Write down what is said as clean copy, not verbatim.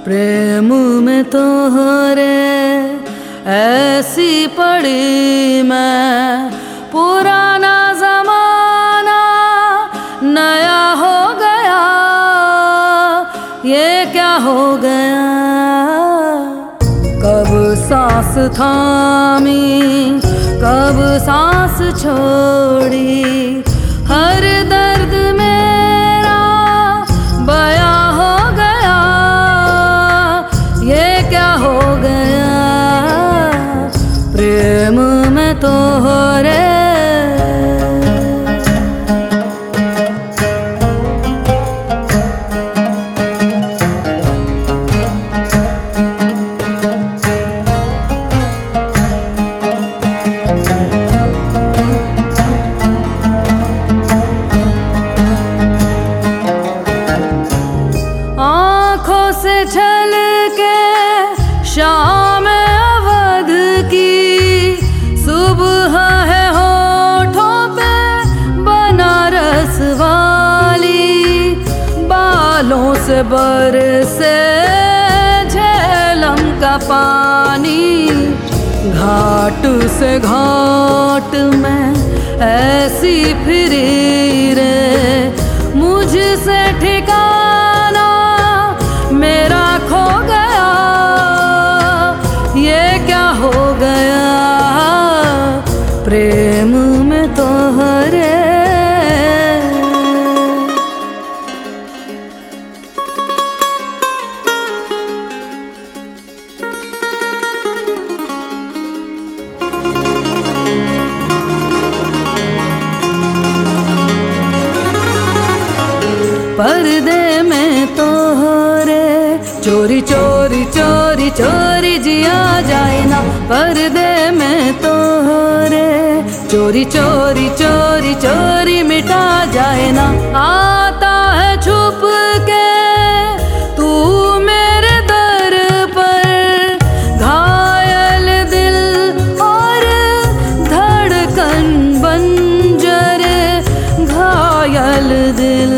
प्रेम में तोहरे ऐसी पड़ी मैं, पुराना जमाना नया हो गया, ये क्या हो गया। कब सांस थामी कब सांस छोड़ी, हर दर्द मेरा बया हो गया, ये क्या हो गया। प्रेम में तोहरे आँखों से छलके शाम अवध की, सुबह है होठों पे बनारस वाली, बालों से बरसे झेलम का पानी, घाट से घाट में ऐसी फिरी रे, मुझसे ठिकाना मेरा खो गया, ये क्या हो गया। प्रेम में तोहरे पर्दे में तोहरे चोरी चोरी चोरी चोरी जिया जाए ना, पर्दे में तोहरे चोरी चोरी चोरी चोरी मिटा जाए ना। आता है छुप के तू मेरे दर पर, घायल दिल और धड़कन बंजर, घायल दिल